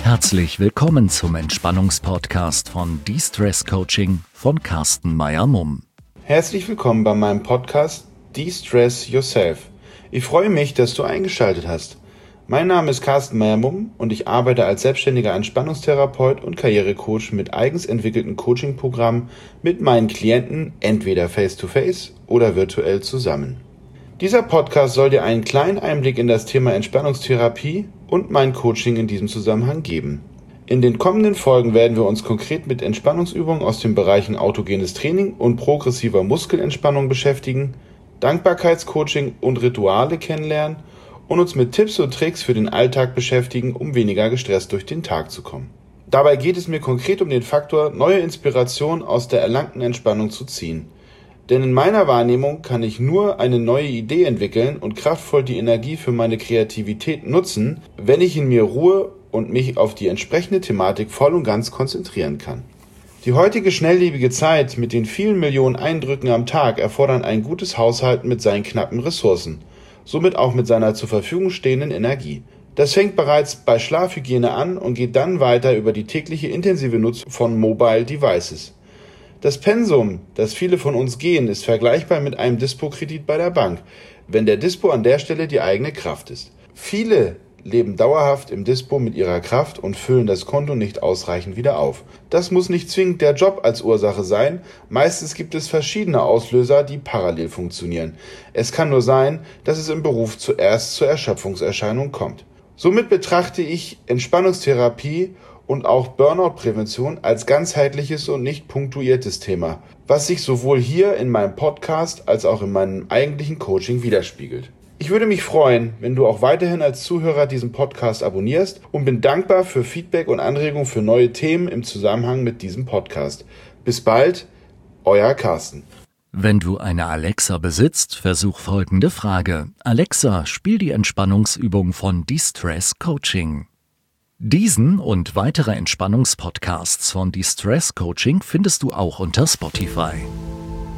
Herzlich willkommen zum Entspannungspodcast von De-Stress Coaching von Carsten Meyer-Mumm. Herzlich willkommen bei meinem Podcast De-Stress Yourself. Ich freue mich, dass du eingeschaltet hast. Mein Name ist Carsten Meyer-Mumm und ich arbeite als selbstständiger Entspannungstherapeut und Karrierecoach mit eigens entwickelten Coachingprogrammen mit meinen Klienten entweder face-to-face oder virtuell zusammen. Dieser Podcast soll dir einen kleinen Einblick in das Thema Entspannungstherapie und mein Coaching in diesem Zusammenhang geben. In den kommenden Folgen werden wir uns konkret mit Entspannungsübungen aus den Bereichen autogenes Training und progressiver Muskelentspannung beschäftigen, Dankbarkeitscoaching und Rituale kennenlernen und uns mit Tipps und Tricks für den Alltag beschäftigen, um weniger gestresst durch den Tag zu kommen. Dabei geht es mir konkret um den Faktor, neue Inspiration aus der erlangten Entspannung zu ziehen. Denn in meiner Wahrnehmung kann ich nur eine neue Idee entwickeln und kraftvoll die Energie für meine Kreativität nutzen, wenn ich in mir ruhe und mich auf die entsprechende Thematik voll und ganz konzentrieren kann. Die heutige schnelllebige Zeit mit den vielen Millionen Eindrücken am Tag erfordern ein gutes Haushalten mit seinen knappen Ressourcen, somit auch mit seiner zur Verfügung stehenden Energie. Das fängt bereits bei Schlafhygiene an und geht dann weiter über die tägliche intensive Nutzung von Mobile Devices. Das Pensum, das viele von uns gehen, ist vergleichbar mit einem Dispo-Kredit bei der Bank, wenn der Dispo an der Stelle die eigene Kraft ist. Viele leben dauerhaft im Dispo mit ihrer Kraft und füllen das Konto nicht ausreichend wieder auf. Das muss nicht zwingend der Job als Ursache sein, meistens gibt es verschiedene Auslöser, die parallel funktionieren. Es kann nur sein, dass es im Beruf zuerst zur Erschöpfungserscheinung kommt. Somit betrachte ich Entspannungstherapie und auch Burnout-Prävention als ganzheitliches und nicht punktuiertes Thema, was sich sowohl hier in meinem Podcast als auch in meinem eigentlichen Coaching widerspiegelt. Ich würde mich freuen, wenn du auch weiterhin als Zuhörer diesen Podcast abonnierst und bin dankbar für Feedback und Anregungen für neue Themen im Zusammenhang mit diesem Podcast. Bis bald, euer Carsten. Wenn du eine Alexa besitzt, versuch folgende Frage. Alexa, spiel die Entspannungsübung von De-Stress Coaching. Diesen und weitere Entspannungspodcasts von De-Stress Coaching findest du auch unter Spotify.